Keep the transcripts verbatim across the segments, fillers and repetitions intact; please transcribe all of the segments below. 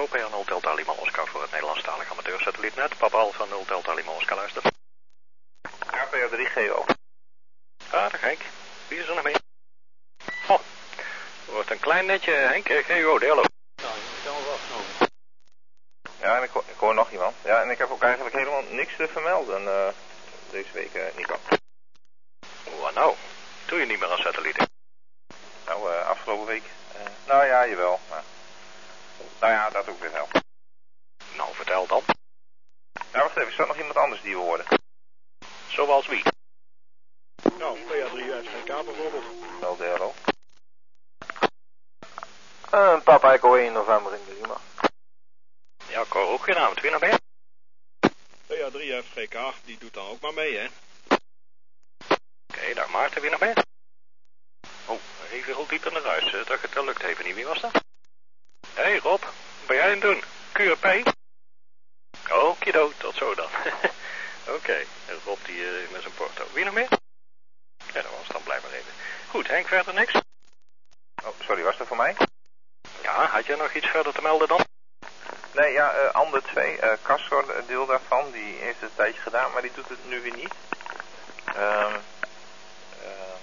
P A nul Delta Lima Oscar voor het Nederlandstalig amateursatellietnet. Papa Alpha nul Delta Lima Oscar, luister. K P A drie G O. Ah, daar Henk. Wie is er nog mee? Oh, wordt een klein netje, Henk. G O, hallo. Ja, je kan wel afsnoven. Ja, en ik, ik hoor nog iemand. Ja, en ik heb ook eigenlijk helemaal niks te vermelden uh, deze week, uh, Nico. Wat nou? Doe je niet meer aan satellieten? Nou, uh, afgelopen week. Uh, nou ja, jawel. Maar... Nou ja, dat ook weer wel. Nou, vertel dan. Nou, wacht even. Is er nog iemand anders die we horen? Zoals wie? Nou, P A drie F C K bijvoorbeeld. Wel, de hallo. Uh, Papa Echo één November in de Lima. Ja, ik hoor ook geen naam. Wie nog meer? P A drie F G K, die doet dan ook maar mee, hè? Oké, okay, daar Maarten, wie nog meer? Oh, even heel diep in de ruis. Dat, dat lukt even niet. Wie was dat? Hé hey Rob, wat ben jij aan het doen? Q R P? Okido, tot zo dan. Oké, okay. Rob die uh, met zijn porto. Wie nog meer? Ja, dat was dan blijf maar even. Goed, Henk, verder niks? Oh, sorry, was dat voor mij? Ja, had jij nog iets verder te melden dan? Nee, ja, uh, Ander twee, uh, Castor, deel daarvan, die heeft het een tijdje gedaan, maar die doet het nu weer niet. Um, uh,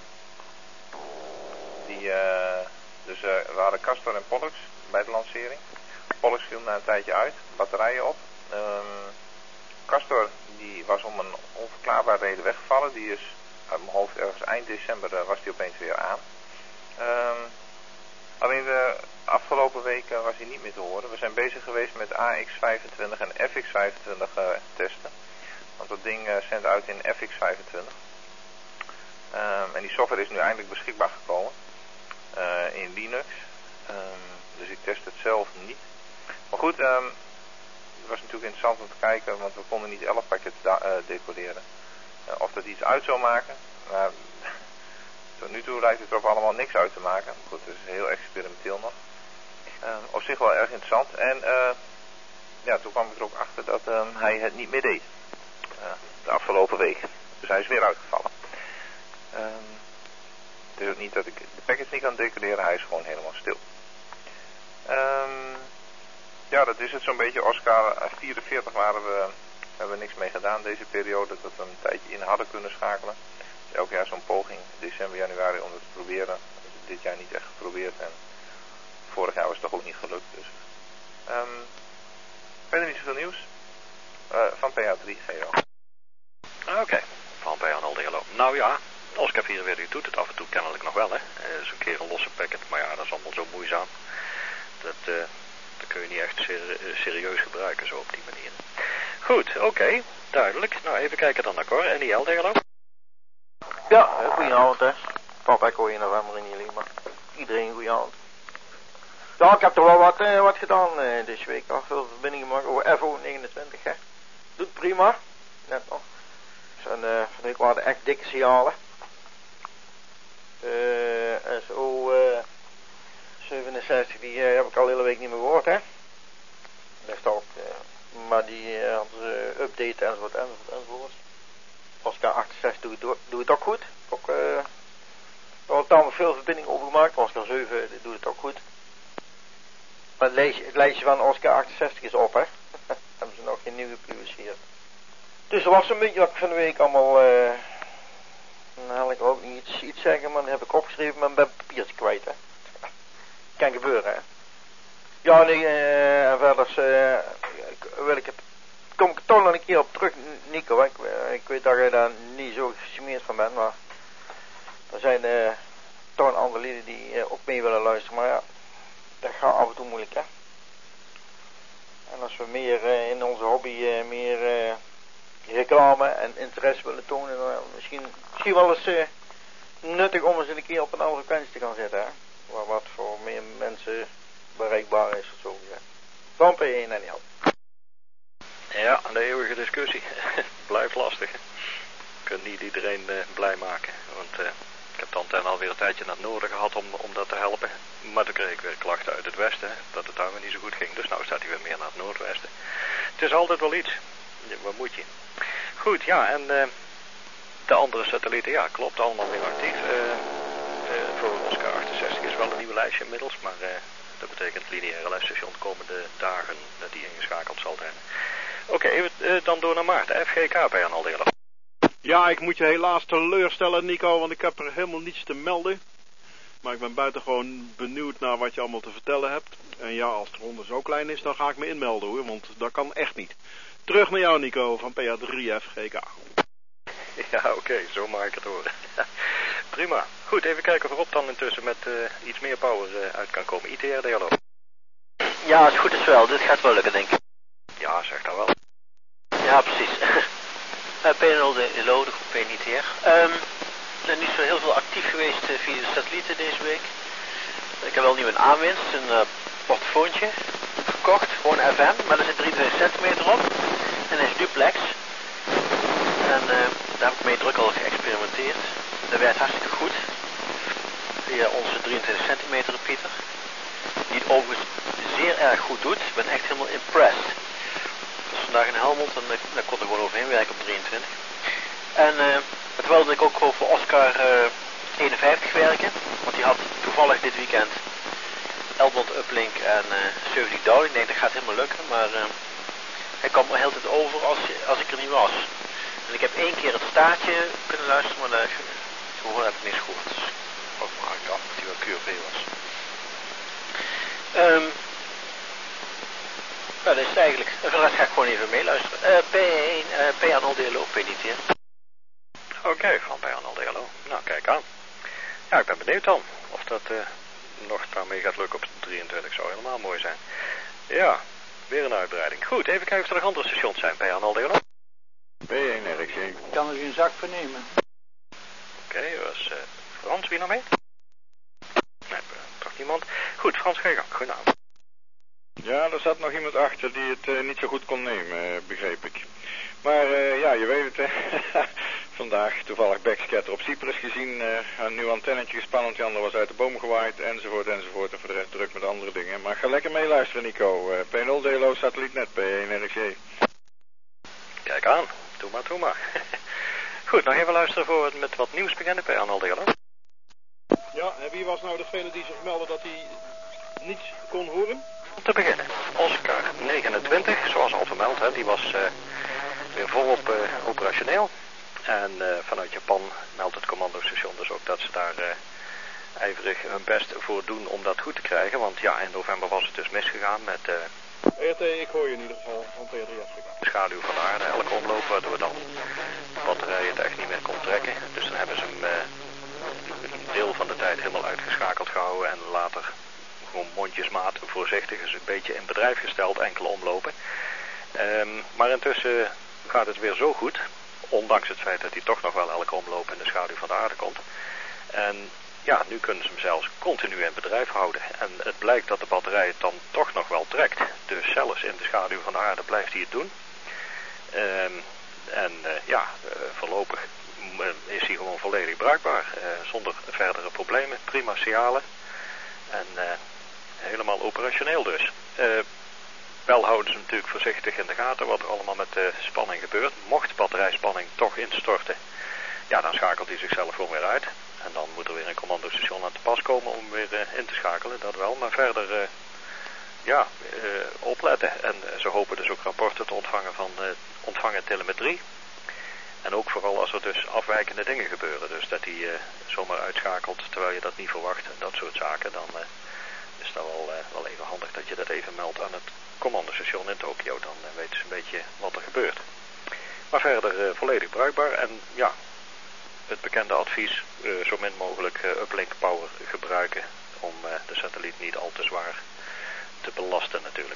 die, uh, dus uh, we hadden Castor en Pollux bij de lancering. Pollux viel na een tijdje uit, batterijen op. Um, Castor, die was om een onverklaarbare reden weggevallen. Die is, uit mijn hoofd, ergens eind december uh, was die opeens weer aan. Um, alleen de afgelopen weken was hij niet meer te horen. We zijn bezig geweest met A X vijfentwintig en F X vijfentwintig uh, testen. Want dat ding uh, zendt uit in F X vijfentwintig. Um, en die software is nu eindelijk beschikbaar gekomen. Uh, in Linux. Um, dus ik test het zelf niet. Maar goed, um, het was natuurlijk interessant om te kijken. Want we konden niet elf pakkets uh, decoderen. Uh, of dat iets uit zou maken. Maar tot nu toe lijkt het er op allemaal niks uit te maken. Goed, het is heel experimenteel nog. Uh, op zich wel erg interessant. En uh, ja, toen kwam ik er ook achter dat uh, hij het niet meer deed. Uh, de afgelopen week. Dus hij is weer uitgevallen. Um, het is ook niet dat ik de package niet kan decoderen. Hij is gewoon helemaal stil. Um, ja, dat is het zo'n beetje. Oscar vierenveertig waren we, hebben we niks mee gedaan deze periode. Dat we een tijdje in hadden kunnen schakelen. Dus elk jaar zo'n poging. December, januari om het te proberen. Dit jaar niet echt geprobeerd. En vorig jaar was het toch ook niet gelukt. Dus. Um, verder niet zoveel nieuws. Uh, van P A drie G O. Oké, okay. Van P A nul D L O. Nou ja, Oscar vierenveertig doet het af en toe kennelijk nog wel, hè. Uh, is een keer een losse packet, maar ja, dat is allemaal zo moeizaam. Dat, uh, dat kun je niet echt ser serieus gebruiken, zo op die manier. Goed, oké, okay, duidelijk. Nou, even kijken dan naar Cor. En die L D L O? Ja, goedenavond, hè. Papa Echo één November in Lima. Iedereen goedenavond. Ja, ik heb er wel wat, uh, wat gedaan uh, deze week. Nog veel verbindingen gemaakt over F O negenentwintig, hè. Doet prima. Net nog. Zijn, uh, van de week waren echt dikke signalen. Uh, S O uh, zevenenzestig, die uh, heb ik al de hele week niet meer gehoord, hè. Dat is ook, uh, maar die uh, hadden ze update enzovoort enzovoort enzovoort. Oscar achtenzestig doe, doe, doe het ook goed. Ook, uh, er wordt tamelijk veel verbindingen overgemaakt. Oscar zeven doet het ook goed. Maar het lijstje, het lijstje van Oscar achtenzestig is op, hè. Hebben ze nog geen nieuwe gepubliceerd. Dus dat was een beetje wat ik van de week allemaal, uh, nou wil ik ook niet iets, iets zeggen, maar dat heb ik opgeschreven, maar ik ben papiertje kwijt, hè. Kan gebeuren, hè. Ja, nee, uh, en verder uh, wil ik het, kom ik toch nog een keer op terug, Nico. Ik, uh, ik weet dat jij daar niet zo gecharmeerd van bent, maar er zijn uh, toch een aantal lieden die uh, ook mee willen luisteren, maar ja, dat gaat af en toe moeilijk, hè. En als we meer uh, in onze hobby uh, meer uh, reclame en interesse willen tonen, dan uh, misschien, misschien wel eens uh, nuttig om eens een keer op een andere kantje te gaan zetten, hè. Waar wat voor meer mensen bereikbaar is of zo. Ja. Van P één en L. Ja, de eeuwige discussie. Blijft lastig, hè. Je kunt niet iedereen uh, blij maken. Want uh, ik heb de antenne alweer een tijdje naar het noorden gehad om, om dat te helpen. Maar toen kreeg ik weer klachten uit het westen, hè, dat het daar weer niet zo goed ging. Dus nou staat hij weer meer naar het noordwesten. Het is altijd wel iets. Ja, wat moet je? Goed, ja, en uh, de andere satellieten, ja, klopt, allemaal weer actief. Uh, uh, voor Oscar achtenzestig is wel een nieuw lijstje inmiddels, maar uh, Dat betekent lineaire lesstation de komende dagen dat die ingeschakeld zal zijn. Oké, okay, uh, dan door naar Maarten. F G K bij aan Aldelo. Ja, ik moet je helaas teleurstellen, Nico, want ik heb er helemaal niets te melden. Maar ik ben buitengewoon benieuwd naar wat je allemaal te vertellen hebt. En ja, als de ronde zo klein is, dan ga ik me inmelden hoor, want dat kan echt niet. Terug naar jou, Nico, van P A drie F G K. Ja, oké, okay, zo mag ik het horen. Prima. Goed, even kijken of Rob dan intussen met uh, iets meer power uh, uit kan komen. I T R D, hallo. Ja, als het goed is wel. Dit gaat wel lukken, denk ik. Ja, zeg dat wel. Ja, precies. uh, P nul de Elo, de groep één I T R. Um, we zijn niet zo heel veel actief geweest uh, via de satellieten deze week. Ik heb wel nieuw een aanwinst, een uh, portofoontje gekocht, gewoon F M, maar er zit drieëntwintig centimeter op. En hij is duplex. En uh, daar heb ik mee druk al geëxperimenteerd. Dat werkt hartstikke goed. Via onze drieëntwintig centimeter repeater. Die het overigens zeer erg goed doet. Ik ben echt helemaal impressed. Dus vandaag in Helmond en daar kon er gewoon overheen werken op drieëntwintig. En uh, het wilde ik ook gewoon voor Oscar uh, eenenvijftig werken. Want die had toevallig dit weekend L-band uplink en uh, zeventig down. Ik denk dat gaat helemaal lukken. Maar uh, hij kwam me heel tijd over als, als ik er niet was. En ik heb één keer het staartje kunnen luisteren, maar daar toen heb ik niks gehoord. Dus ook maar ik af dat hij wel Q R V was. Um, nou, dat is het eigenlijk. En voor de rest ga ik gewoon even meeluisteren. Uh, P één, uh, P A nul D L O, P niet hier. Oké, okay, van P A nul D L O. Nou, kijk aan. Ja, ik ben benieuwd dan of dat uh, nog daarmee gaat lukken op drieëntwintig. Zou helemaal mooi zijn. Ja, weer een uitbreiding. Goed, even kijken of er nog andere stations zijn. P A nul D L O. P één R X C. Kan er geen zak vernemen. Oké, okay, dat was uh, Frans. Wie nog mee? Nee, uh, toch niemand. Goed, Frans, ga je gang. Goedenavond. Ja, er zat nog iemand achter die het uh, niet zo goed kon nemen, uh, begreep ik. Maar uh, ja, je weet het, hè. Vandaag toevallig backscatter op Cyprus gezien. Uh, een nieuw antennetje gespannen, die andere was uit de boom gewaaid, enzovoort, enzovoort. En voor de rest druk met andere dingen. Maar ga lekker meeluisteren, Nico. Uh, P nul D L O, satellietnet, P één R X C. Kijk aan. Doe maar, doe maar. Goed, nog even luisteren voor het met wat nieuws beginnen. P A nul D L O. Ja, en wie was nou degene die zich meldde dat hij niets kon horen? Om te beginnen, Oscar negenentwintig, zoals al vermeld, hè, die was uh, weer volop uh, operationeel. En uh, vanuit Japan meldt het commandostation dus ook dat ze daar uh, ijverig hun best voor doen om dat goed te krijgen. Want ja, in november was het dus misgegaan met uh, R T, ik hoor je in ieder geval van P A drie F. de schaduw van de aarde, elke omloop, waardoor dan de batterij het echt niet meer kon trekken. Dus dan hebben ze hem uh, een deel van de tijd helemaal uitgeschakeld gehouden en later gewoon mondjesmaat voorzichtig is een beetje in bedrijf gesteld, enkele omlopen. Um, maar intussen gaat het weer zo goed, ondanks het feit dat hij toch nog wel elke omloop in de schaduw van de aarde komt. En ja, nu kunnen ze hem zelfs continu in bedrijf houden. En het blijkt dat de batterij het dan toch nog wel trekt. Dus zelfs in de schaduw van de aarde blijft hij het doen. Um, en uh, ja, uh, voorlopig is hij gewoon volledig bruikbaar. Uh, zonder verdere problemen, prima signalen. En uh, helemaal operationeel dus. Uh, wel houden ze natuurlijk voorzichtig in de gaten wat er allemaal met de spanning gebeurt. Mocht de batterijspanning toch instorten, ja, dan schakelt hij zichzelf gewoon weer uit. En dan moet er weer een commandostation aan te pas komen om weer uh, in te schakelen, dat wel. Maar verder, uh, ja, uh, opletten. En uh, ze hopen dus ook rapporten te ontvangen van uh, ontvangen telemetrie. En ook vooral als er dus afwijkende dingen gebeuren. Dus dat hij uh, zomaar uitschakelt terwijl je dat niet verwacht en dat soort zaken. Dan uh, is dat wel, uh, wel even handig dat je dat even meldt aan het commandostation in Tokio. Dan uh, weten ze een beetje wat er gebeurt. Maar verder uh, volledig bruikbaar. En ja, het bekende advies, uh, zo min mogelijk uh, uplink power gebruiken. Om uh, de satelliet niet al te zwaar te belasten natuurlijk.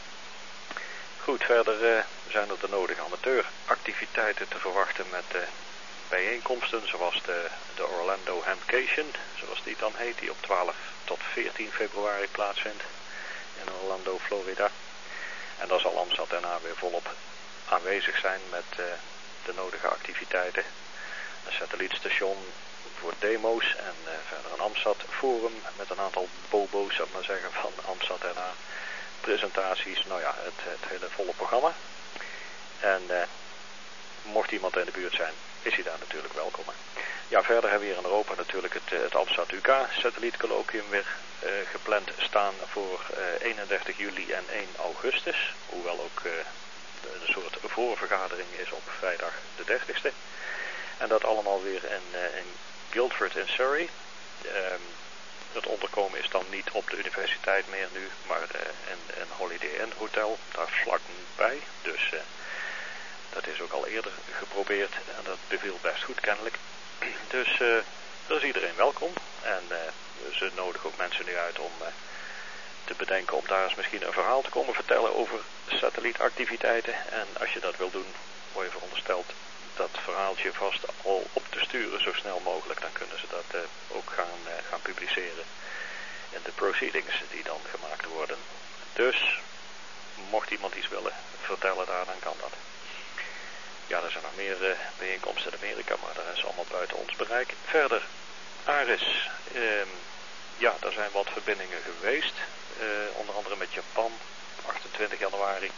Goed, verder uh, zijn er de nodige amateuractiviteiten te verwachten met uh, bijeenkomsten zoals de, de Orlando Hamcation, zoals die dan heet, die op twaalf tot veertien februari plaatsvindt in Orlando, Florida. En daar zal AMSAT daarna weer volop aanwezig zijn met uh, de nodige activiteiten. Een satellietstation voor demo's en uh, verder een AMSAT forum met een aantal bobo's, zou ik maar zeggen, van AMSAT daarna. Presentaties, nou ja, het, het hele volle programma. En uh, mocht iemand in de buurt zijn, is hij daar natuurlijk welkom. Ja, verder hebben we hier in Europa natuurlijk het, het Alpsat U K-satellietcolloquium weer uh, gepland staan voor uh, eenendertig juli en één augustus. Hoewel ook uh, een soort voorvergadering is op vrijdag de dertigste. En dat allemaal weer in, uh, in Guildford in Surrey. Um, het onderkomen is dan niet op de universiteit meer nu, maar uh, in een Holiday Inn hotel, daar vlak bij. Dus uh, dat is ook al eerder geprobeerd en dat beviel best goed kennelijk. Dus uh, daar is iedereen welkom. En uh, ze nodigen ook mensen nu uit om uh, te bedenken om daar eens misschien een verhaal te komen vertellen over satellietactiviteiten. En als je dat wil doen, word je verondersteld dat verhaaltje vast al op te sturen zo snel mogelijk. Dan kunnen ze dat uh, ook gaan, uh, gaan publiceren in de proceedings die dan gemaakt worden. Dus mocht iemand iets willen vertellen daar, dan kan dat. Ja, er zijn nog meer uh, bijeenkomsten in Amerika, maar dat is allemaal buiten ons bereik. Verder, ARIS. Um, ja, er zijn wat verbindingen geweest. Uh, onder andere met Japan, achtentwintig januari.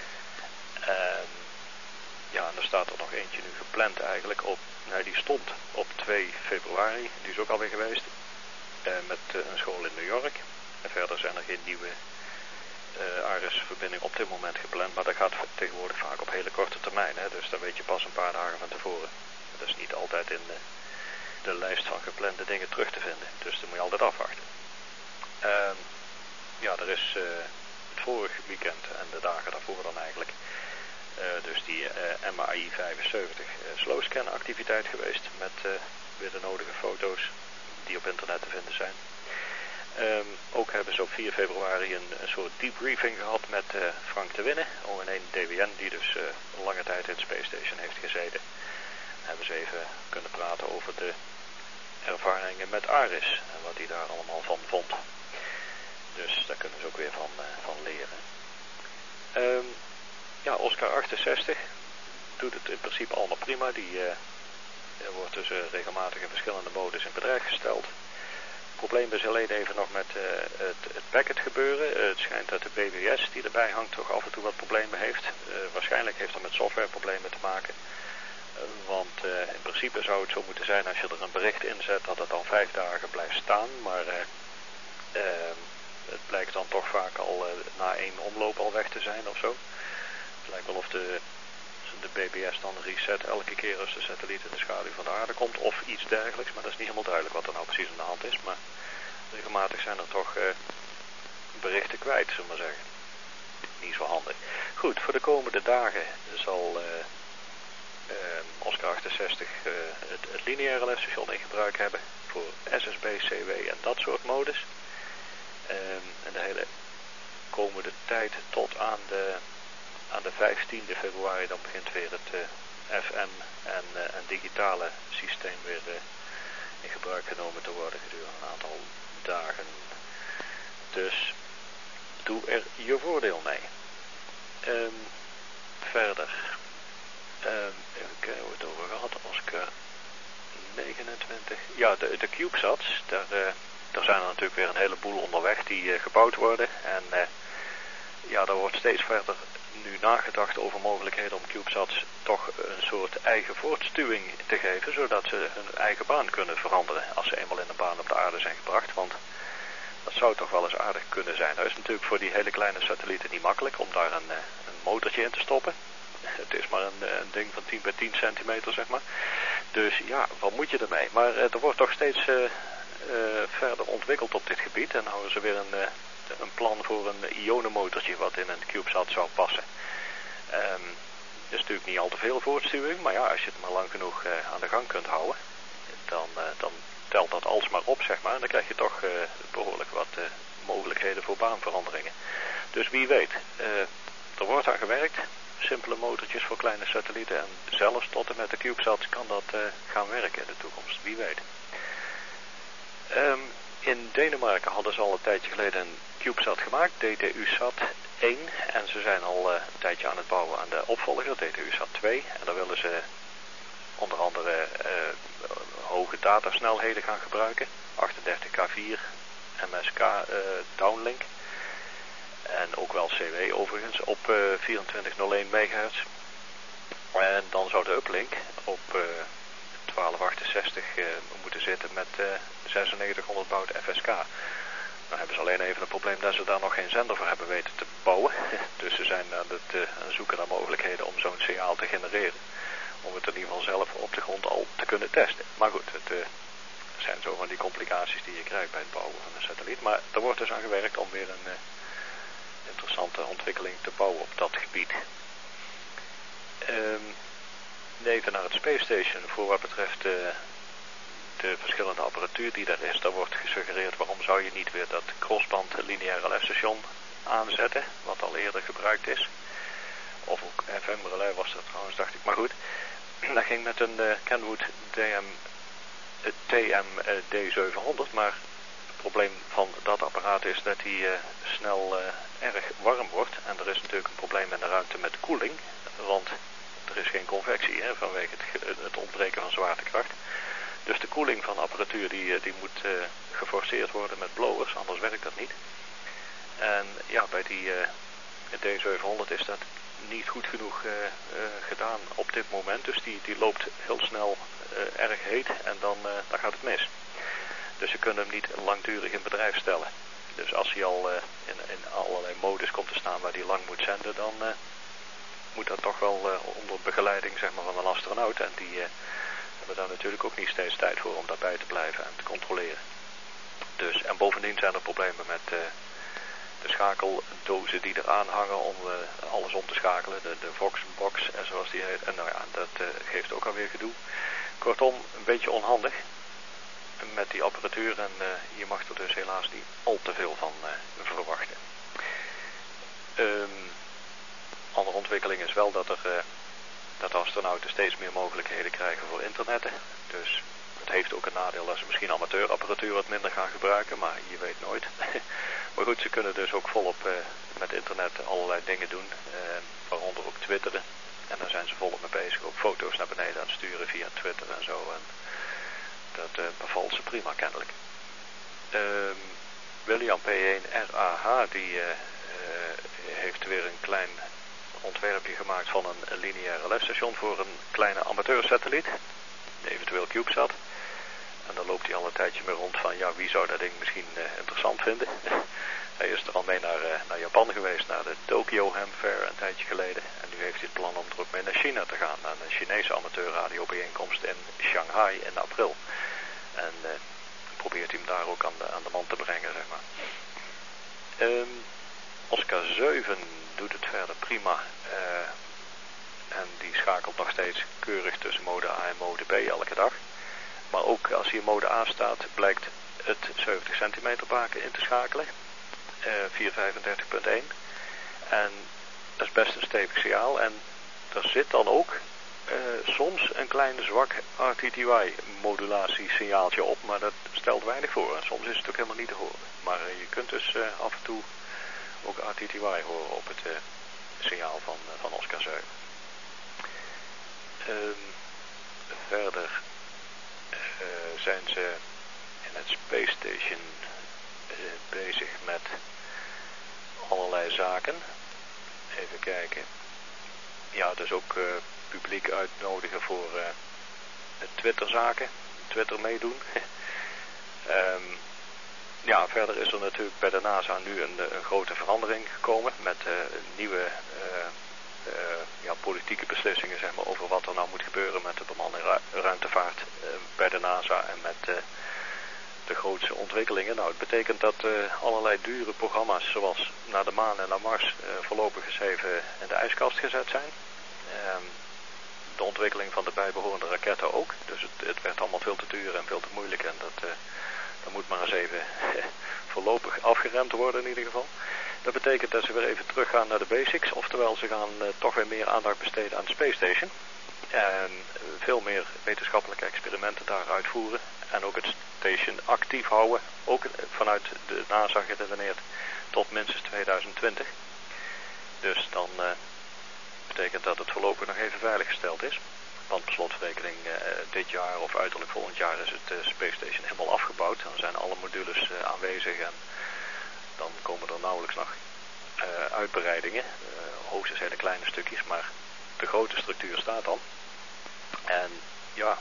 Um, ja, en er staat er nog eentje nu gepland eigenlijk op. Nee, die stond op twee februari. Die is ook alweer geweest. Uh, met uh, een school in New York. En verder zijn er geen nieuwe Uh, ARIS-verbinding op dit moment gepland, maar dat gaat tegenwoordig vaak op hele korte termijn, hè? Dus dan weet je pas een paar dagen van tevoren. Dat is niet altijd in de, de lijst van geplande dingen terug te vinden, dus dan moet je altijd afwachten. Uh, ja, er is uh, het vorige weekend en de dagen daarvoor dan eigenlijk, uh, dus die uh, M A I vijfenzeventig uh, slowscan activiteit geweest met uh, weer de nodige foto's die op internet te vinden zijn. Um, ook hebben ze op vier februari een, een soort debriefing gehad met uh, Frank de Winne, O N één D W N, die dus uh, een lange tijd in het Space Station heeft gezeten. Hebben ze even kunnen praten over de ervaringen met ARIS en wat hij daar allemaal van vond. Dus daar kunnen ze ook weer van, uh, van leren. Um, ja, Oscar achtenzestig doet het in principe allemaal prima. Die uh, wordt dus uh, regelmatig in verschillende modes in bedrijf gesteld. Het probleem is alleen even nog met uh, het, het packet gebeuren. Uh, het schijnt dat de B W S die erbij hangt toch af en toe wat problemen heeft. Uh, waarschijnlijk heeft dat met softwareproblemen te maken. Uh, want uh, in principe zou het zo moeten zijn als je er een bericht in zet dat het al vijf dagen blijft staan. Maar uh, uh, het blijkt dan toch vaak al uh, na één omloop al weg te zijn of zo. Het lijkt wel of de, de B B S dan reset elke keer als de satelliet in de schaduw van de aarde komt of iets dergelijks. Maar dat is niet helemaal duidelijk wat er nou precies aan de hand is. Maar regelmatig zijn er toch uh, berichten kwijt, zullen we maar zeggen. Niet zo handig. Goed, voor de komende dagen zal uh, uh, Oscar achtenzestig uh, het, het lineaire lesstation in gebruik hebben voor S S B, C W en dat soort modes. Um, en de hele komende tijd tot aan de, aan de vijftiende februari dan begint weer het uh, F M en, uh, en digitale systeem weer uh, in gebruik genomen te worden gedurende een aantal dagen. Dus doe er je voordeel mee. Um, verder. Um, even kijken hoe we het over gehad. Oscar negenentwintig. Ja, de, de CubeSats. Daar, uh, daar zijn er natuurlijk weer een heleboel onderweg die uh, gebouwd worden. En uh, ja, daar wordt steeds verder nu nagedacht over mogelijkheden om CubeSats toch een soort eigen voortstuwing te geven, zodat ze hun eigen baan kunnen veranderen als ze eenmaal in een baan op de aarde zijn gebracht. Want dat zou toch wel eens aardig kunnen zijn. Dat is natuurlijk voor die hele kleine satellieten niet makkelijk om daar een, een motortje in te stoppen. Het is maar een, een ding van tien bij tien centimeter, zeg maar. Dus ja, wat moet je ermee? Maar er wordt toch steeds uh, uh, verder ontwikkeld op dit gebied. En houden ze weer een, uh, een plan voor een ionenmotortje wat in een CubeSat zou passen. Um, is natuurlijk niet al te veel voortstuwing, maar ja, als je het maar lang genoeg uh, aan de gang kunt houden, dan, uh, dan telt dat alsmaar op, zeg maar. En dan krijg je toch uh, behoorlijk wat uh, mogelijkheden voor baanveranderingen. Dus wie weet, uh, er wordt aan gewerkt. Simpele motortjes voor kleine satellieten en zelfs tot en met de CubeSats kan dat uh, gaan werken in de toekomst, wie weet. Um, in Denemarken hadden ze al een tijdje geleden een CubeSat gemaakt, D T U SAT één. En ze zijn al uh, een tijdje aan het bouwen aan de opvolger, D T U SAT twee. En daar willen ze onder andere uh, hoge datasnelheden gaan gebruiken. achtendertig K vier, M S K uh, downlink. En ook wel C W overigens op uh, vierentwintig nul één megahertz. En dan zou de uplink op uh, twaalf achtenzestig uh, moeten zitten met uh, zesennegentighonderd baud F S K. Dan hebben ze alleen even een probleem dat ze daar nog geen zender voor hebben weten te bouwen. Dus ze zijn aan het uh, zoeken naar mogelijkheden om zo'n signaal te genereren. Om het in ieder geval zelf op de grond al te kunnen testen. Maar goed, het uh, zijn zo van die complicaties die je krijgt bij het bouwen van een satelliet. Maar er wordt dus aan gewerkt om weer een uh, interessante ontwikkeling te bouwen op dat gebied. Um, even naar het Space Station voor wat betreft uh, de verschillende apparatuur die daar is. Daar wordt gesuggereerd waarom zou je niet weer dat crossband lineaire relais-station aanzetten, wat al eerder gebruikt is. Of ook F M-relais was dat trouwens, dacht ik. Maar goed, dat ging met een uh, Kenwood D M, uh, T M uh, D zevenhonderd, maar het probleem van dat apparaat is dat hij uh, snel uh, erg warm wordt. En er is natuurlijk een probleem in de ruimte met koeling, want er is geen convectie hè, vanwege het, het ontbreken van zwaartekracht. Dus de koeling van apparatuur die, die moet uh, geforceerd worden met blowers, anders werkt dat niet. En ja, bij die uh, D zevenhonderd is dat niet goed genoeg uh, uh, gedaan op dit moment. Dus die, die loopt heel snel uh, erg heet en dan, uh, dan gaat het mis. Dus ze kunnen hem niet langdurig in bedrijf stellen. Dus als hij al uh, in, in allerlei modus komt te staan waar hij lang moet zenden, dan uh, moet dat toch wel uh, onder begeleiding zeg maar, van een astronaut. En die uh, hebben daar natuurlijk ook niet steeds tijd voor om daarbij te blijven en te controleren. Dus, en bovendien zijn er problemen met uh, de schakeldozen die eraan hangen om uh, alles om te schakelen. De, de Voxbox en zoals die heet. En nou ja, dat uh, geeft ook alweer gedoe. Kortom, een beetje onhandig met die apparatuur. En uh, je mag er dus helaas niet al te veel van uh, verwachten. Um, andere ontwikkeling is wel dat er uh, dat de astronauten steeds meer mogelijkheden krijgen voor internetten. Dus het heeft ook een nadeel dat ze misschien amateurapparatuur wat minder gaan gebruiken, maar je weet nooit. Maar goed, ze kunnen dus ook volop uh, met internet allerlei dingen doen, uh, waaronder ook twitteren. En daar zijn ze volop mee bezig, ook foto's naar beneden aan het sturen via Twitter en zo. En dat uh, bevalt ze prima kennelijk. Uh, William P één R A H die uh, uh, heeft weer een klein ontwerpje gemaakt van een lineaire relais-station voor een kleine amateursatelliet, eventueel CubeSat. En dan loopt hij al een tijdje meer rond van, ja, wie zou dat ding misschien uh, interessant vinden. Hij is er al mee naar, uh, naar Japan geweest, naar de Tokyo Ham Fair een tijdje geleden. En nu heeft hij het plan om er ook mee naar China te gaan, naar een Chinese amateurradiobijeenkomst in Shanghai in april. En uh, probeert hij hem daar ook aan de, aan de man te brengen, zeg maar. Um, Oscar zeven doet het verder prima. Uh, en die schakelt nog steeds keurig tussen mode A en mode B elke dag. Maar ook als hij in mode A staat, blijkt het zeventig centimeter baken in te schakelen. Uh, vierhonderdvijfendertig punt één. En dat is best een stevig signaal. En er zit dan ook uh, soms een klein zwak R T T Y-modulatie signaaltje op. Maar dat stelt weinig voor. En soms is het ook helemaal niet te horen. Maar uh, je kunt dus uh, af en toe ook R T T Y horen op het uh, signaal van, uh, van Oscar zeven. Um, verder uh, zijn ze in het Space Station uh, bezig met allerlei zaken. Even kijken. Ja, dus ook uh, publiek uitnodigen voor uh, Twitter-zaken. Twitter meedoen. um, Ja, verder is er natuurlijk bij de NASA nu een, een grote verandering gekomen met uh, nieuwe uh, uh, ja, politieke beslissingen zeg maar, over wat er nou moet gebeuren met de bemande ru ruimtevaart uh, bij de NASA en met uh, de grootste ontwikkelingen. Nou, het betekent dat uh, allerlei dure programma's zoals naar de maan en naar Mars uh, voorlopig eens even in de ijskast gezet zijn. Uh, de ontwikkeling van de bijbehorende raketten ook, dus het, het werd allemaal veel te duur en veel te moeilijk en dat... Uh, Dan moet maar eens even voorlopig afgeremd worden in ieder geval. Dat betekent dat ze weer even teruggaan naar de basics. Oftewel ze gaan uh, toch weer meer aandacht besteden aan de Space Station. En uh, veel meer wetenschappelijke experimenten daar uitvoeren. En ook het station actief houden. Ook uh, vanuit de NASA geredeneerd tot minstens tweeduizend twintig. Dus dan uh, betekent dat het voorlopig nog even veiliggesteld is. Want per slotverrekening uh, dit jaar of uiterlijk volgend jaar is het uh, Space Station helemaal afgebouwd. Dan zijn alle modules uh, aanwezig en dan komen er nauwelijks nog uh, uitbreidingen. Uh, hoogstens hele kleine stukjes, maar de grote structuur staat dan. En ja,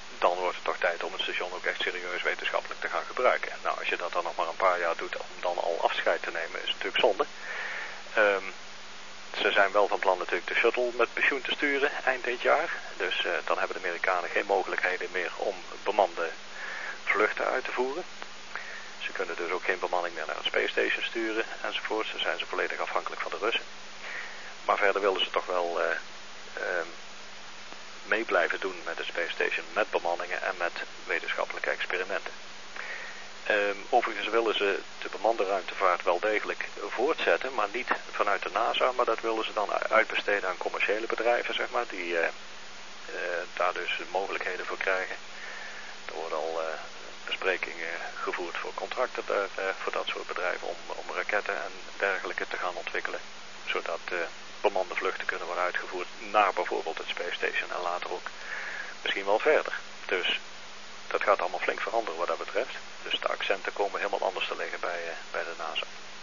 dan wordt het toch tijd om het station ook echt serieus wetenschappelijk te gaan gebruiken. Nou, als je dat dan nog maar een paar jaar doet om dan al afscheid te nemen, is natuurlijk zonde. Um, ze zijn wel van plan natuurlijk de shuttle met pensioen te sturen eind dit jaar. Dus uh, dan hebben de Amerikanen geen mogelijkheden meer om bemande vluchten uit te voeren. Ze kunnen dus ook geen bemanning meer naar het Space Station sturen enzovoort. Ze zijn ze volledig afhankelijk van de Russen. Maar verder wilden ze toch wel uh, uh, mee blijven doen met de Space Station, met bemanningen en met wetenschappelijke experimenten. Um, overigens willen ze de bemande ruimtevaart wel degelijk voortzetten, maar niet vanuit de NASA, maar dat willen ze dan uitbesteden aan commerciële bedrijven, zeg maar, die uh, uh, daar dus mogelijkheden voor krijgen. Er worden al uh, besprekingen gevoerd voor contracten daar, uh, voor dat soort bedrijven om, om raketten en dergelijke te gaan ontwikkelen, zodat uh, bemande vluchten kunnen worden uitgevoerd naar bijvoorbeeld het Space Station en later ook misschien wel verder. Dus dat gaat allemaal flink veranderen wat dat betreft. Dus de accenten komen helemaal anders te liggen bij, uh, bij de NASA.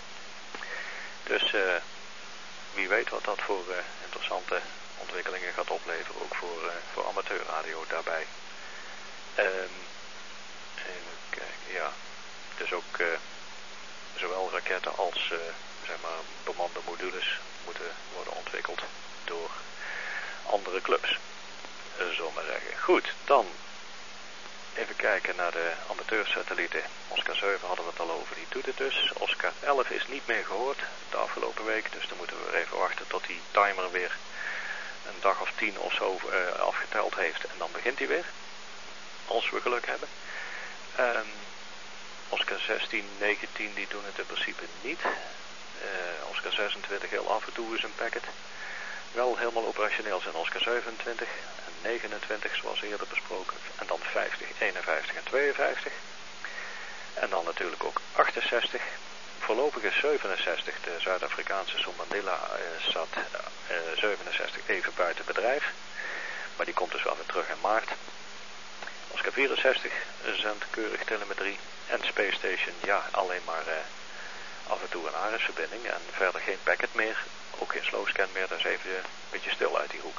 Dus uh, wie weet wat dat voor uh, interessante ontwikkelingen gaat opleveren, ook voor, uh, voor amateurradio daarbij. Um, even kijken, ja. Dus ook uh, zowel raketten als uh, zeg maar bemande modules moeten worden ontwikkeld door andere clubs. Uh, zo maar zeggen. Goed, dan even kijken naar de amateursatellieten. Oscar zeven hadden we het al over, die doet het dus. Oscar elf is niet meer gehoord de afgelopen week, dus dan moeten we weer even wachten tot die timer weer een dag of tien of zo uh, afgeteld heeft. En dan begint hij weer, als we geluk hebben. Um, Oscar zestien, negentien, die doen het in principe niet. Uh, Oscar zesentwintig heel af en toe is een packet. Wel helemaal operationeel zijn Oscar zevenentwintig en negenentwintig zoals eerder besproken. En dan vijftig, eenenvijftig en tweeënvijftig. En dan natuurlijk ook achtenzestig. Voorlopig is zevenenzestig, de Zuid-Afrikaanse Sumandela uh, zat uh, zevenenzestig even buiten bedrijf. Maar die komt dus wel weer terug in maart. Oscar vierenzestig zendt keurig telemetrie. En Space Station, ja, alleen maar uh, af en toe een A R I S-verbinding. En verder geen packet meer. Ook geen slowscan meer, dat is even een beetje stil uit die hoek.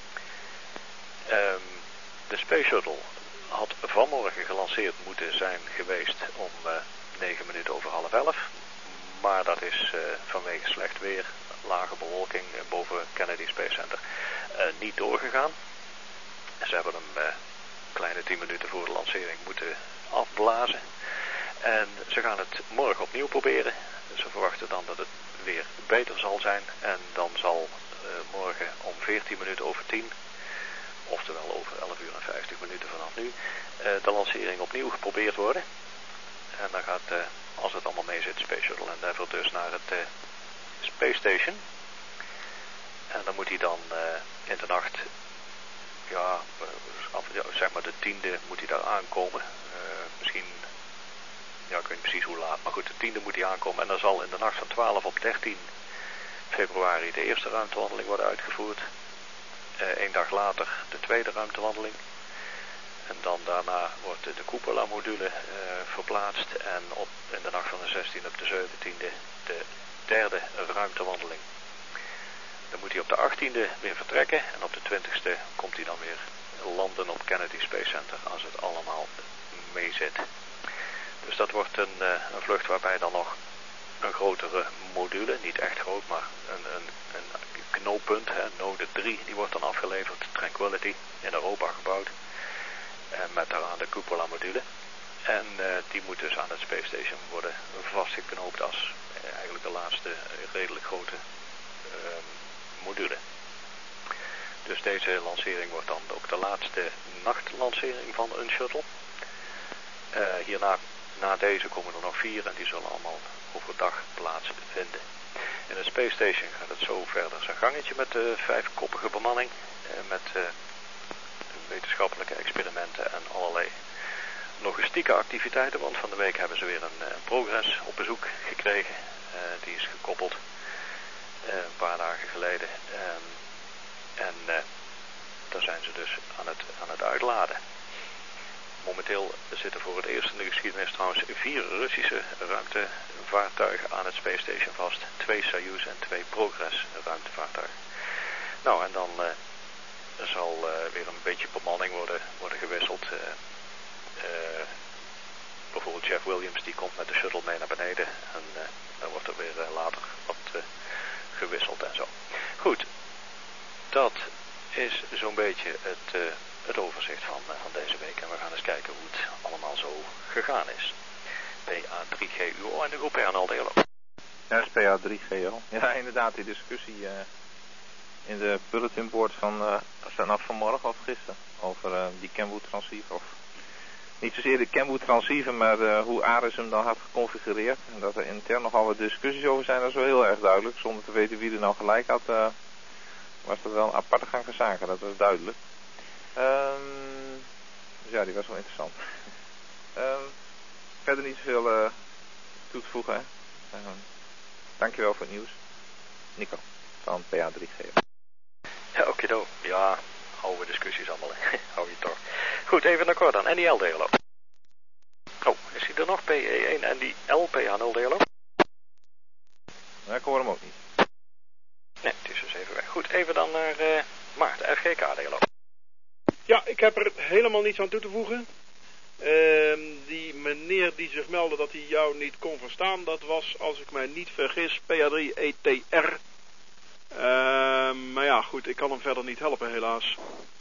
Um, de Space Shuttle had vanmorgen gelanceerd moeten zijn geweest om uh, negen minuten over half elf. Maar dat is uh, vanwege slecht weer, lage bewolking uh, boven Kennedy Space Center uh, niet doorgegaan. Ze hebben hem uh, kleine tien minuten voor de lancering moeten afblazen. En ze gaan het morgen opnieuw proberen. Ze verwachten dan dat het weer beter zal zijn. En dan zal uh, morgen om veertien minuten over tien, oftewel over elf uur en vijftig minuten vanaf nu, uh, de lancering opnieuw geprobeerd worden. En dan gaat, uh, als het allemaal mee zit, Space Shuttle Endeavour dus naar het uh, Space Station. En dan moet hij dan uh, in de nacht, ja, uh, zeg maar de tiende moet hij daar aankomen. Uh, misschien, ja, ik weet niet precies hoe laat, maar goed, de tiende moet hij aankomen. En dan zal in de nacht van twaalf op dertien februari de eerste ruimtewandeling worden uitgevoerd. Uh, Eén dag later de tweede ruimtewandeling. En dan daarna wordt de Cupola-module uh, verplaatst. En op, in de nacht van de zestiende op de zeventiende de derde ruimtewandeling. Dan moet hij op de achttiende weer vertrekken. En op de twintigste komt hij dan weer landen op Kennedy Space Center als het allemaal mee zit. Dus dat wordt een, uh, een vlucht waarbij dan nog een grotere module, niet echt groot, maar een, een, een knooppunt, hè, node drie, die wordt dan afgeleverd, Tranquility, in Europa gebouwd. En met daaraan de Cupola module. En uh, die moet dus aan het Space Station worden vastgeknoopt als uh, eigenlijk de laatste uh, redelijk grote uh, module. Dus deze lancering wordt dan ook de laatste nachtlancering van een shuttle. Uh, hierna, na deze komen er nog vier en die zullen allemaal overdag plaatsvinden. In het Space Station gaat het zo verder zijn gangetje met de vijfkoppige bemanning. Uh, met uh, wetenschappelijke experimenten en allerlei logistieke activiteiten. Want van de week hebben ze weer een, een progress op bezoek gekregen. Uh, die is gekoppeld uh, een paar dagen geleden. Um, en uh, daar zijn ze dus aan het, aan het uitladen. Momenteel zitten voor het eerst in de geschiedenis trouwens vier Russische ruimtevaartuigen aan het Space Station vast. Twee Soyuz en twee Progress ruimtevaartuigen. Nou, en dan uh, er zal uh, weer een beetje bemanning worden, worden gewisseld. Uh, uh, bijvoorbeeld Jeff Williams, die komt met de shuttle mee naar beneden. En uh, dan wordt er weer uh, later wat uh, gewisseld en zo. Goed, dat is zo'n beetje het, uh, het overzicht van, uh, van deze week. En we gaan eens kijken hoe het allemaal zo gegaan is. P A drie G U O en de groep P N L D L O. Ja, dat is P A drie G O. Ja, inderdaad, die discussie uh, in de bulletinboard van, uh, vanaf vanmorgen of gisteren. Over uh, die Kenwood transceiver. Of niet zozeer de Kenwood transceiver, maar uh, hoe Ares hem dan had geconfigureerd. En dat er intern nogal wat discussies over zijn, dat is wel heel erg duidelijk. Zonder te weten wie er nou gelijk had, uh, was dat wel een aparte gang van zaken. Dat was duidelijk. Um, dus ja, die was wel interessant. um, verder niet zoveel uh, toe te voegen. Hè? Um, dankjewel voor het nieuws. Nico, van P A drie G O. Ja, okido. Ja, oude discussies allemaal. Hou je toch. Goed, even naar kort dan. En die L D L O. Oh, is hij er nog? P E één en die L P H nul D L O? Ja, ik hoor hem ook niet. Nee, het is dus even weg. Goed, even dan naar uh, Maarten, F G K D L O. Ja, ik heb er helemaal niets aan toe te voegen. Uh, die meneer die zich meldde dat hij jou niet kon verstaan, dat was, als ik mij niet vergis, P A drie E T R. Uh, maar ja, goed, ik kan hem verder niet helpen helaas.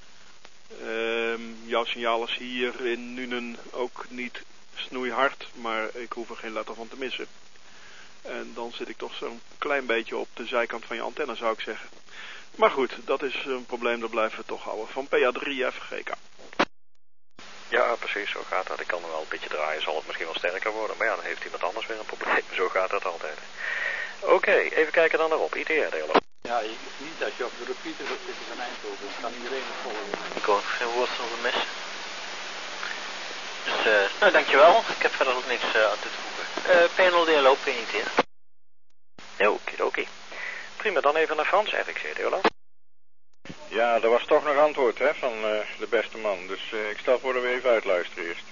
Uh, jouw signaal is hier in Nuenen ook niet snoeihard, maar ik hoef er geen letter van te missen. En dan zit ik toch zo'n klein beetje op de zijkant van je antenne, zou ik zeggen. Maar goed, dat is een probleem, dat blijven we toch houden. Van P A drie F G K. Ja, precies, zo gaat dat. Ik kan er wel een beetje draaien, zal het misschien wel sterker worden. Maar ja, dan heeft iemand anders weer een probleem. Zo gaat dat altijd. Oké, okay, even kijken dan erop. I T R D L O. Ja, je, niet als je op de repeater wilt zitten van Eindhoven. Dan kan iedereen het volgen. Ik hoor geen woord over mis. Dus, uh, nou, dankjewel. Ik heb verder ook niks uh, aan toe te voegen. Uh, P N L D L O, P N T. Oké, oké. Prima, dan even naar Frans, F X C D L O. Ja, er was toch nog antwoord hè, van uh, de beste man. Dus uh, ik stel voor dat we even uitluisteren eerst.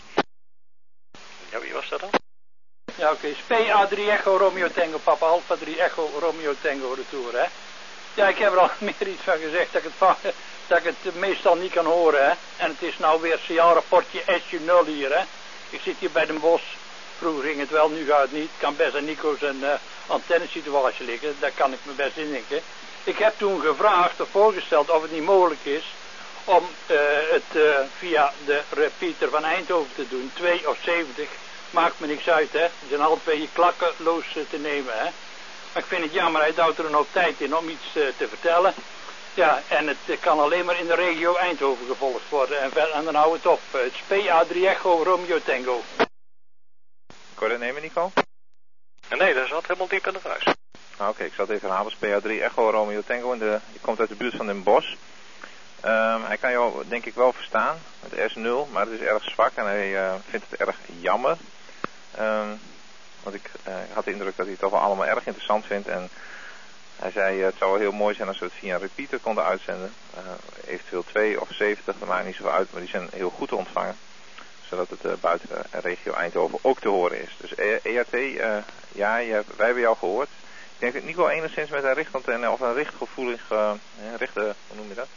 Ja, wie was dat dan? Ja, oké. Okay. P A drie Echo Romeo Tango, Papa Alpha drie Echo Romeo Tango retour, hè. Ja, ik heb er al meer iets van gezegd dat ik het, van, dat ik het meestal niet kan horen, hè. En het is nou weer signaalrapportje S U nul hier, hè. Ik zit hier bij Den Bosch. Vroeger ging het wel, nu gaat het niet. Het kan best aan Nico's en uh, antennesituatie liggen. Daar kan ik me best indenken. Ik heb toen gevraagd of voorgesteld of het niet mogelijk is om uh, het uh, via de repeater van Eindhoven te doen. twee of zeventig. Maakt me niks uit, hè. Die zijn alle twee klakkeloos uh, te nemen, hè. Maar ik vind het jammer, hij duwt er een hoop tijd in om iets uh, te vertellen. Ja, en het uh, kan alleen maar in de regio Eindhoven gevolgd worden. En, ver, en dan hou het op. Uh, het is P A drie Echo Romeo Tango. Kon je dat nemen, Nico? Nee, dat zat helemaal diep in de ruis. Oké, okay, ik zal het even herhalen. P A drie Echo Romeo Tango. In de, die komt uit de buurt van Den Bosch. Um, hij kan jou denk ik wel verstaan. Het S nul, maar het is erg zwak en hij uh, vindt het erg jammer. Um, want ik uh, had de indruk dat hij het toch wel allemaal erg interessant vindt. En hij zei uh, het zou wel heel mooi zijn als we het via een repeater konden uitzenden. Uh, eventueel twee of zeventig, dat maakt niet zoveel uit. Maar die zijn heel goed te ontvangen. Zodat het uh, buiten de regio Eindhoven ook te horen is. Dus E R T, uh, ja, je hebt, wij hebben jou gehoord. Ik denk dat Nico enigszins met een richtantenne of een richtgevoelig, uh, richten, hoe noem je dat?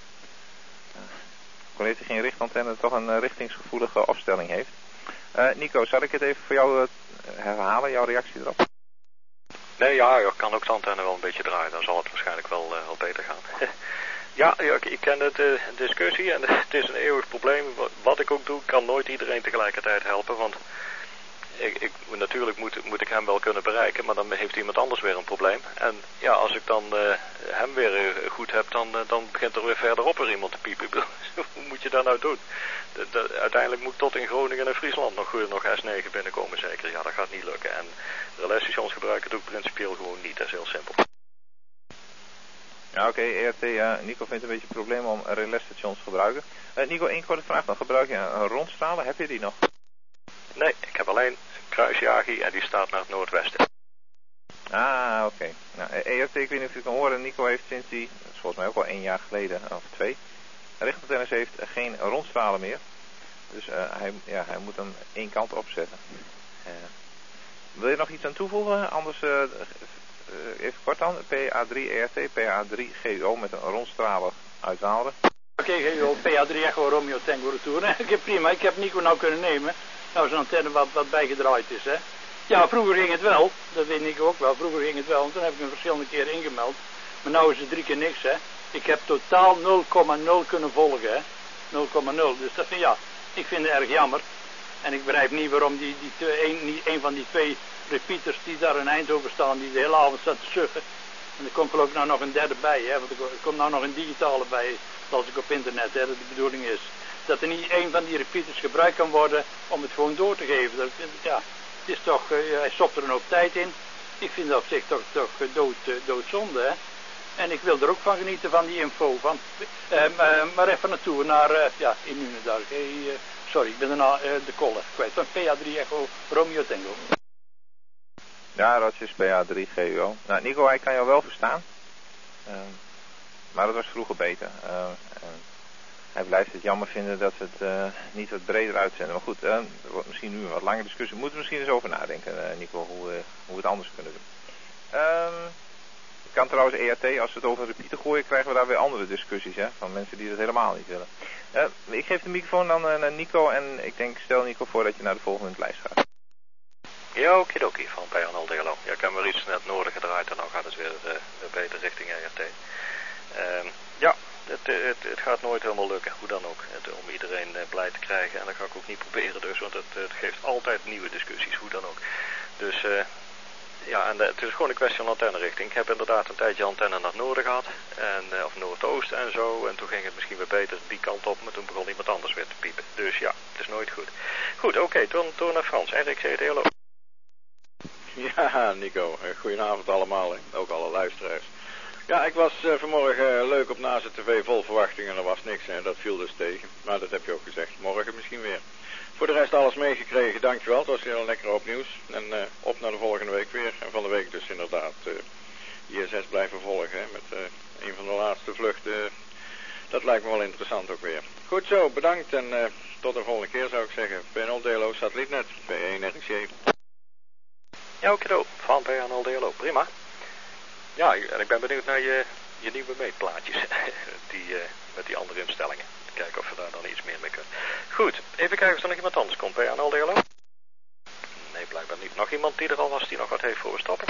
Uh, heeft hij geen richtantenne, toch een uh, richtingsgevoelige opstelling heeft. Uh, Nico, zal ik het even voor jou uh, herhalen, jouw reactie erop? Nee, ja, ik kan ook de antenne wel een beetje draaien, dan zal het waarschijnlijk wel, uh, wel beter gaan. Ja, ja, ik, ik ken de uh, discussie en het is een eeuwig probleem. Wat, wat ik ook doe, kan nooit iedereen tegelijkertijd helpen, want ik, ik, natuurlijk moet, moet ik hem wel kunnen bereiken, maar dan heeft iemand anders weer een probleem. En ja, als ik dan uh, hem weer uh, goed heb, dan, uh, dan begint er weer verderop weer iemand te piepen. Hoe moet je dat nou doen? De, de, uiteindelijk moet tot in Groningen en Friesland nog, nog S negen binnenkomen zeker. Ja, dat gaat niet lukken. En relais-stations gebruiken het ook principieel gewoon niet. Dat is heel simpel. Ja, oké, okay, E R T, uh, Nico vindt een beetje een probleem om relais-stations te gebruiken. Uh, Nico, één korte vraag dan. Gebruik je een rondstralen? Heb je die nog? Nee, ik heb alleen kruisjagi en die staat naar het noordwesten. Ah, oké. Okay. Nou, E R T, ik weet niet of je kan horen, Nico heeft sinds die, dat is volgens mij ook al één jaar geleden, of twee, richtantennes heeft geen rondstralen meer. Dus uh, hij, ja, hij moet hem één kant opzetten. Uh, wil je nog iets aan toevoegen? Anders, uh, uh, even kort dan, P A drie E R T, P A drie G U O met een rondstraler uitwaalde. Oké, P A drie Echo Romeo Tango Retour. Ik heb prima, ik heb Nico nou kunnen nemen. Nou, zo'n antenne wat, wat bijgedraaid is, hè. Ja, vroeger ging het wel. Dat weet Nico ook wel. Vroeger ging het wel, want toen heb ik me verschillende keren ingemeld. Maar nou is het drie keer niks, hè. Ik heb totaal nul komma nul kunnen volgen, hè. nul komma nul. Dus dat vind ja, ik vind het erg jammer. En ik begrijp niet waarom die, die twee, een, niet, een van die twee repeaters die daar in Eindhoven staan, die de hele avond staat te suffen. En er komt geloof ik nou nog een derde bij, hè. Want er komt nou nog een digitale bij, zoals ik op internet, hè, dat de bedoeling is. Dat er niet één van die repeaters gebruikt kan worden om het gewoon door te geven. Dat, ja, het is toch, uh, hij stopt er een hoop tijd in. Ik vind dat op zich toch, toch dood, uh, doodzonde, hè. En ik wil er ook van genieten van die info. Van, uh, uh, maar even naartoe, naar, uh, ja, Immunedag. Hey, uh, sorry, ik ben daarna uh, de kolle kwijt. Van P A drie Echo Romeo Tango. Ja, dat is P A drie G U O. Nou, Nico, hij kan jou wel verstaan. Uh, maar dat was vroeger beter. Uh, uh, hij blijft het jammer vinden dat we het uh, niet wat breder uitzenden. Maar goed, uh, er wordt misschien nu een wat lange discussie. We moeten misschien eens over nadenken, uh, Nico, hoe, uh, hoe we het anders kunnen doen. Um, ik kan trouwens E R T, als we het over repeater gooien, krijgen we daar weer andere discussies, hè, van mensen die dat helemaal niet willen. Uh, ik geef de microfoon dan uh, naar Nico en ik denk, stel Nico voor dat je naar de volgende lijst gaat. Ja, okidoki, van P N L D L O. Ja, ik heb weer iets net nodig gedraaid en dan gaat het weer, uh, weer beter richting E R T. Uh, ja, het, het, het gaat nooit helemaal lukken, hoe dan ook, het, om iedereen uh, blij te krijgen. En dat ga ik ook niet proberen dus, want het, het geeft altijd nieuwe discussies, hoe dan ook. Dus uh, ja, en de, het is gewoon een kwestie van antennerichting. Ik heb inderdaad een tijdje antenne naar het noorden gehad, en, uh, of noordoosten en zo. En toen ging het misschien weer beter die kant op, maar toen begon iemand anders weer te piepen. Dus ja, het is nooit goed. Goed, oké, okay, door, door naar Frans. R X C D L O. Ja, Nico. Goedenavond allemaal, hè. Ook alle luisteraars. Ja, ik was uh, vanmorgen uh, leuk op Naast de tv vol verwachtingen en er was niks en dat viel dus tegen. Maar dat heb je ook gezegd. Morgen misschien weer. Voor de rest alles meegekregen, dankjewel. Het was heel lekker op nieuws. En uh, op naar de volgende week weer. En van de week dus inderdaad uh, I S S blijven volgen, hè, met uh, een van de laatste vluchten. Dat lijkt me wel interessant ook weer. Goed zo, bedankt en uh, tot de volgende keer zou ik zeggen. P N L D L O Satellietnet, P één R X C. Ja, oké, van P N L D L O, prima. Ja, en ik ben benieuwd naar je, je nieuwe meetplaatjes, die, uh, met die andere instellingen. Kijken of we daar dan iets meer mee kunnen. Goed, even kijken of er nog iemand anders komt. P N L D L O? Nee, blijkbaar niet. Nog iemand die er al was, die nog wat heeft voor we stoppen?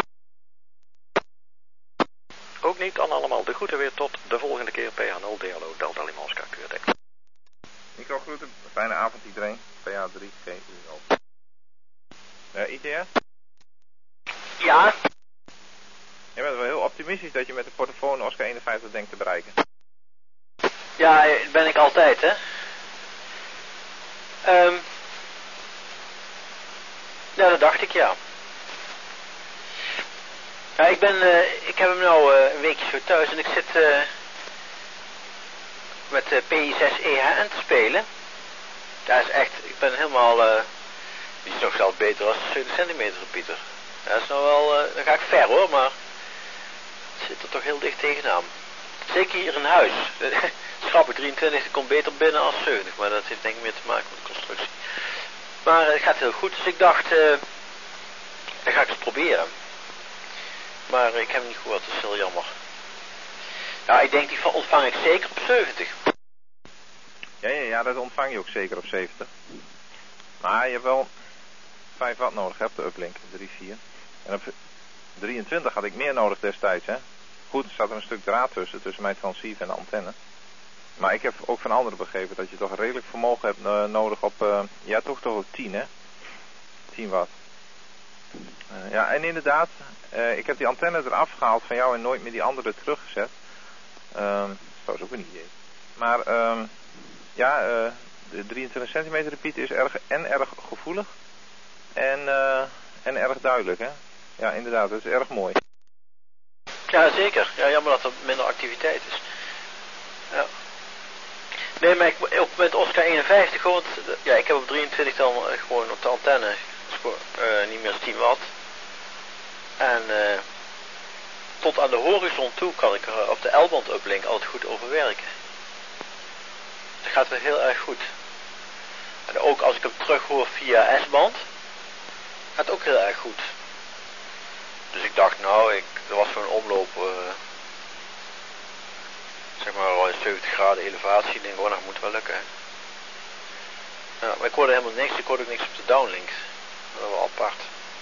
Ook niet, dan allemaal de groeten weer tot de volgende keer. P N L D L O, Delta Lima Oscar Keurdek. Nico, groeten. Fijne avond iedereen. P A drie G U O. Uh, I T S? Ja? Je bent wel heel optimistisch dat je met de portofoon Oscar eenenvijftig denkt te bereiken. Ja, ben ik altijd, hè. Um, ja, dat dacht ik, ja. Ja, ik ben, uh, ik heb hem nou uh, een weekje zo thuis en ik zit uh, met uh, P I zes E H N te spelen. Dat is echt, ik ben helemaal, uh, die is nog zelfs beter als zeven centimeter, Pieter. Dat is nou wel, uh, dan ga ik ver hoor, maar het zit er toch heel dicht tegenaan. Zeker hier in huis. Schrappig drieëntwintig komt beter binnen als zeventig, maar dat heeft denk ik meer te maken met de constructie. Maar uh, het gaat heel goed, dus ik dacht, uh, dan ga ik eens proberen. Maar uh, ik heb hem niet gehoord, dat is heel jammer. Ja, ik denk die ontvang ik zeker op zeventig. Ja, ja, ja, dat ontvang je ook zeker op zeventig. Maar je hebt wel vijf watt nodig, hè, op de uplink, drie vier. En op drieëntwintig had ik meer nodig destijds, hè. Goed, er staat er een stuk draad tussen, tussen mijn transceiver en de antenne. Maar ik heb ook van anderen begrepen dat je toch een redelijk vermogen hebt uh, nodig op, uh, ja toch toch op tien, hè. tien watt. Uh, ja, en inderdaad, uh, ik heb die antenne eraf gehaald van jou en nooit meer die andere teruggezet. Uh, dat is ook een idee. Maar, uh, ja, uh, de drieëntwintig centimeter repeat is erg en erg gevoelig en, uh, en erg duidelijk, hè. Ja, inderdaad, dat is erg mooi. Ja, zeker. Ja, jammer dat er minder activiteit is. Ja. Nee, maar ik, ook met Oscar eenenvijftig gewoon, ja, ik heb op drieëntwintig dan uh, gewoon op de antenne uh, niet meer als tien watt. En uh, tot aan de horizon toe kan ik er op de L-band uplink altijd goed over werken. Dat gaat wel heel erg goed. En ook als ik hem terug hoor via S-band, gaat het ook heel erg goed. Dus ik dacht, nou, ik, er was zo'n omloop, uh, zeg maar al zeventig graden elevatie. Ik denk, oh, dat moet wel lukken. Hè. Ja, maar ik hoorde helemaal niks. Ik hoorde ook niks op de downlink. Dat was wel apart.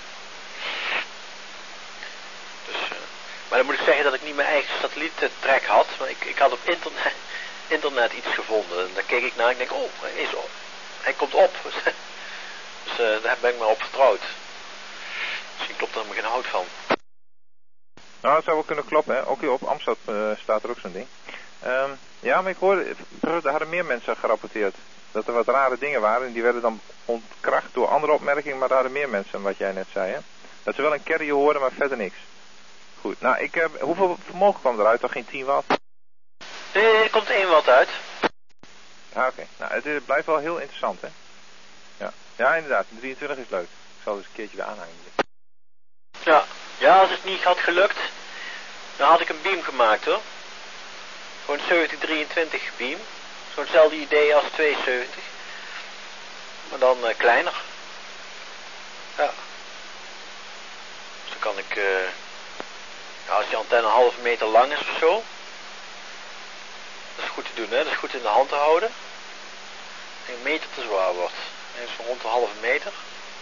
Dus, uh, maar dan moet ik zeggen dat ik niet mijn eigen satelliettrek had. Maar ik, ik had op internet, internet iets gevonden. En daar keek ik naar en ik denk, oh, hij, is op. Hij komt op. Dus uh, daar ben ik maar op vertrouwd. Misschien klopt er helemaal geen hout van. Nou, dat zou wel kunnen kloppen, hè. Ook hier op Amstad uh, staat er ook zo'n ding. Um, ja, maar ik hoorde, er hadden meer mensen gerapporteerd dat er wat rare dingen waren. En die werden dan ontkracht door andere opmerkingen, maar er hadden meer mensen, wat jij net zei, hè. Dat ze wel een carrier hoorden, maar verder niks. Goed, nou, ik heb, hoeveel vermogen kwam eruit? Toch geen tien watt? Nee, er komt één watt uit. Ja, oké. Okay. Nou, het, het blijft wel heel interessant, hè. Ja, ja inderdaad, drieëntwintig is leuk. Ik zal dus een keertje weer aanhangen. Ja, ja, als het niet had gelukt, dan had ik een beam gemaakt, hoor. Gewoon zeventig drieëntwintig beam. Zo'nzelfde idee als tweeënzeventig. Maar dan uh, kleiner. Ja. Dus dan kan ik, uh, ja, als die antenne een halve meter lang is of zo. Dat is goed te doen, hè. Dat is goed in de hand te houden. En een meter te zwaar wordt. En zo rond de halve meter.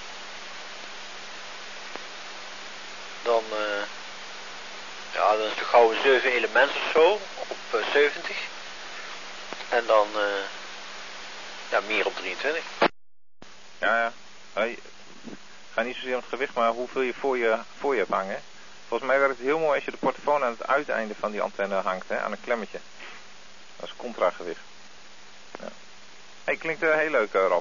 Dan, uh, ja, dan is het gauw een zeven elementen of zo. Op uh, zeventig. En dan, uh, ja, meer op drieëntwintig. Ja, ja. Hey, ga niet zozeer om het gewicht, maar hoeveel je voor je, voor je hebt hangen. Volgens mij werkt het heel mooi als je de portofoon aan het uiteinde van die antenne hangt, hè, aan een klemmetje. Dat is contragewicht. Ja. Hey, klinkt uh, heel leuk, uh, Rob.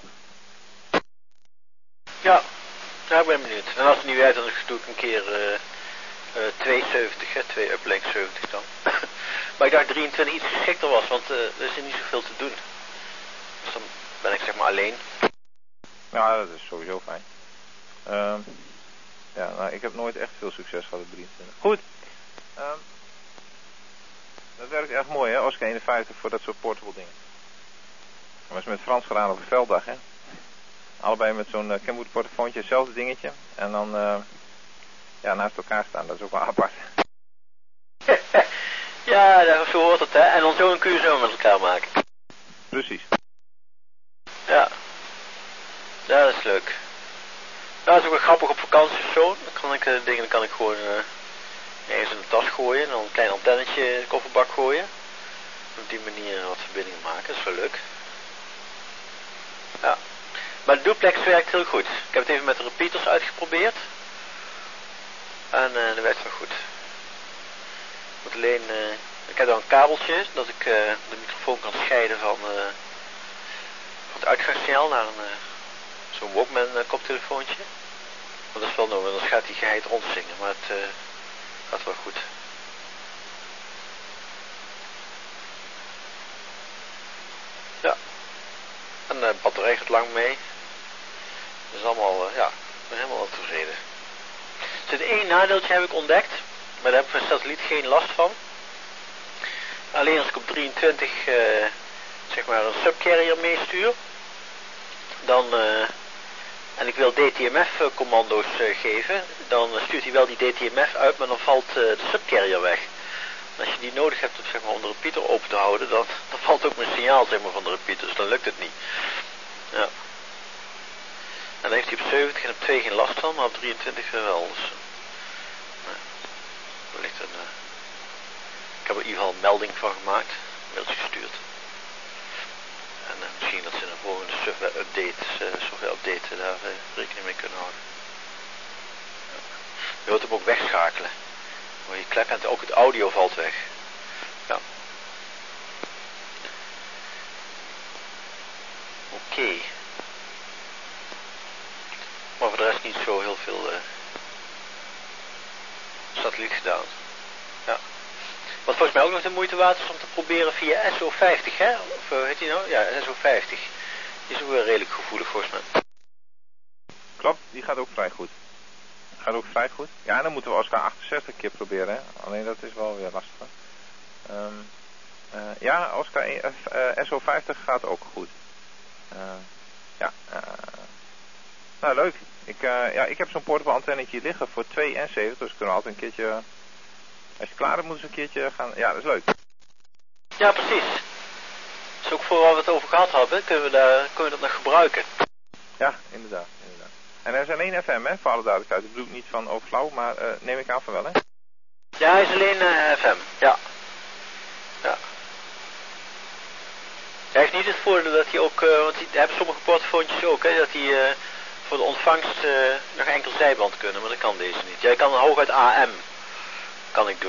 Ja, ja, ik ben benieuwd. En als het niet werkt, dan doe ik een keer uh, uh, tweeënzeventig, hè, twee uplink zeventig dan. Maar ik dacht drieëntwintig iets geschikter was, want uh, er is er niet zoveel te doen. Dus dan ben ik zeg maar alleen. Ja, dat is sowieso fijn. Uh, ja, nou, ik heb nooit echt veel succes gehad met drieëntwintig. Goed. Uh, dat werkt erg mooi, hè, Oscar eenenvijftig voor dat soort portable dingen. Dat is met Frans gedaan op een velddag, hè. Allebei met zo'n uh, Kenwood portofoontje, hetzelfde dingetje. En dan uh, ja, naast elkaar staan, dat is ook wel apart. Ja, zo hoort het, hè. En dan zo een kun je zo met elkaar maken. Precies. Ja. Ja, dat is leuk. Ja, dat is ook wel grappig op vakantie of zo. Dan kan ik uh, dingen dan kan ik gewoon uh, ergens in de tas gooien. En dan een klein antennetje in de kofferbak gooien. En op die manier wat verbindingen maken. Dat is wel leuk. Ja. Maar de duplex werkt heel goed. Ik heb het even met de repeaters uitgeprobeerd. En uh, dat werkt wel goed. Ik moet alleen... Uh, ik heb dan een kabeltje, dat ik uh, de microfoon kan scheiden van, uh, van het uitgangssignaal naar een... Uh, zo'n Walkman uh, koptelefoontje. Maar dat is wel nodig, anders gaat die geheid rondzingen. Maar het uh, gaat wel goed. Ja. En de batterij gaat lang mee. Dat is allemaal, uh, ja, ik ben helemaal tevreden. Er zit één nadeeltje heb ik ontdekt. Maar daar heb ik van satelliet geen last van. Alleen als ik op drieëntwintig uh, zeg maar een subcarrier meestuur. Dan... Uh, en ik wil D T M F commando's uh, geven, dan stuurt hij wel die D T M F uit, maar dan valt uh, de subcarrier weg. En als je die nodig hebt om, zeg maar, om de repeater open te houden, dan, dan valt ook mijn signaal, zeg maar, van de repeater, dus dan lukt het niet. Ja. En dan heeft hij op zeventig en op twee geen last van, maar op drieëntwintig wel. Dus, uh, er ligt een, uh, ik heb er in ieder geval een melding van gemaakt, een mailtje gestuurd. En uh, misschien dat ze in de volgende software update, uh, software update daar uh, rekening mee kunnen houden. Ja. Je wilt hem ook wegschakelen. Waar je klep en ook het audio valt weg. Ja. Oké. Okay. Maar voor de rest niet zo heel veel uh, satelliet gedaan. Ja. Wat volgens mij ook nog de moeite waard is om te proberen via S O vijftig, hè? Of uh, heet die nou? Ja, S O vijftig. Die is ook wel redelijk gevoelig volgens mij. Klopt, die gaat ook vrij goed. Gaat ook vrij goed. Ja, en dan moeten we Oscar achtenzestig keer proberen, hè. Alleen dat is wel weer lastig. Um, uh, ja, Oscar uh, S O vijftig gaat ook goed. Uh, ja. Uh, nou, leuk. Ik, uh, ja, ik heb zo'n portable antennetje liggen voor twee en zeventig, dus kunnen we altijd een keertje... Als je klaar hebt, moeten ze een keertje gaan... Ja, dat is leuk. Ja, precies. Dat is ook voor waar we het over gehad hebben, kunnen we, daar, kunnen we dat nog gebruiken. Ja, inderdaad, inderdaad. En er is alleen F M, hè, voor alle duidelijkheid. Ik bedoel niet van overflauw, maar uh, neem ik aan van wel, hè? Ja, hij is alleen uh, F M, ja. Ja. Hij heeft niet het voordeel dat hij ook, uh, want die hebben sommige portofoontjes ook, hè, dat hij uh, voor de ontvangst uh, nog enkel zijband kunnen, maar dat kan deze niet. Jij kan hooguit A M, kan ik doen.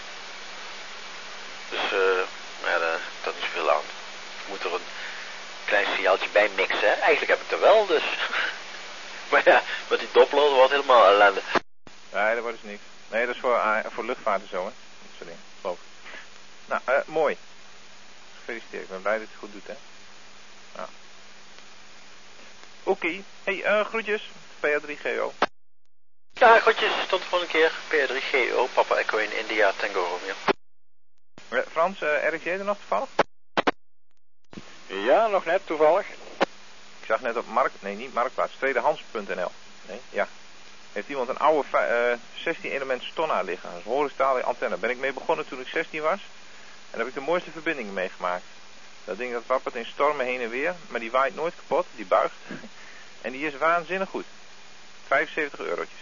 Dus, uh, ja, daar dat is niet zoveel aan. Ik moet er een klein signaaltje bij mixen, hè. Eigenlijk heb ik er wel, dus. Maar ja, met die doppler wordt helemaal ellende. Nee, dat wordt dus niks. Nee, dat is voor, uh, voor luchtvaart en zo, hè. Dat soort dingen, geloof ik. Nou, uh, mooi. Gefeliciteerd, ik ben blij dat je het goed doet, hè. Ja. Oké. Okay. Hey, uh, groetjes. P A drie G O. Ja, groetjes. Tot de volgende keer. P A drie G O, Papa Echo in India, Tango Romeo. Uh, Frans, uh, erg jij er nog toevallig? Ja, nog net toevallig. Ik zag net op Markt, nee niet Marktplaats, tweedehands punt n l. Nee, ja. Heeft iemand een oude uh, zestien element Stonna liggen, een horizontale antenne. Ben ik mee begonnen toen ik zestien was. En daar heb ik de mooiste verbindingen meegemaakt. Dat ding dat wappert in stormen heen en weer, maar die waait nooit kapot, die buigt. En die is waanzinnig goed. vijfenzeventig eurotjes.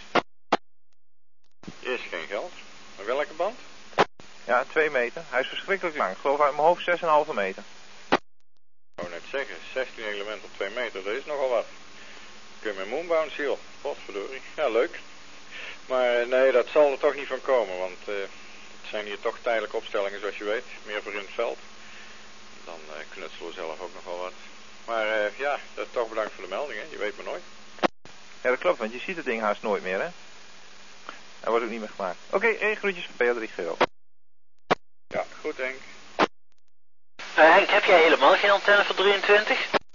Is geen geld. Maar welke band? Ja, twee meter. Hij is verschrikkelijk lang. Ik geloof uit mijn hoofd zes komma vijf meter. Ik wou net zeggen, zestien elementen op twee meter, dat is nogal wat. Kun je met moonbounce, joh. Potverdorie. Ja, leuk. Maar nee, dat zal er toch niet van komen, want uh, het zijn hier toch tijdelijke opstellingen, zoals je weet. Meer voor in het veld. Dan uh, knutselen we zelf ook nog wel wat. Maar uh, ja, dat toch bedankt voor de melding, hè. Je weet maar nooit. Ja, dat klopt, want je ziet het ding haast nooit meer, hè. Hij wordt ook niet meer gemaakt. Oké, okay, hey, groetjes van P A drie G O. Ja, goed Henk. Uh, Henk, heb jij helemaal geen antenne voor drieëntwintig?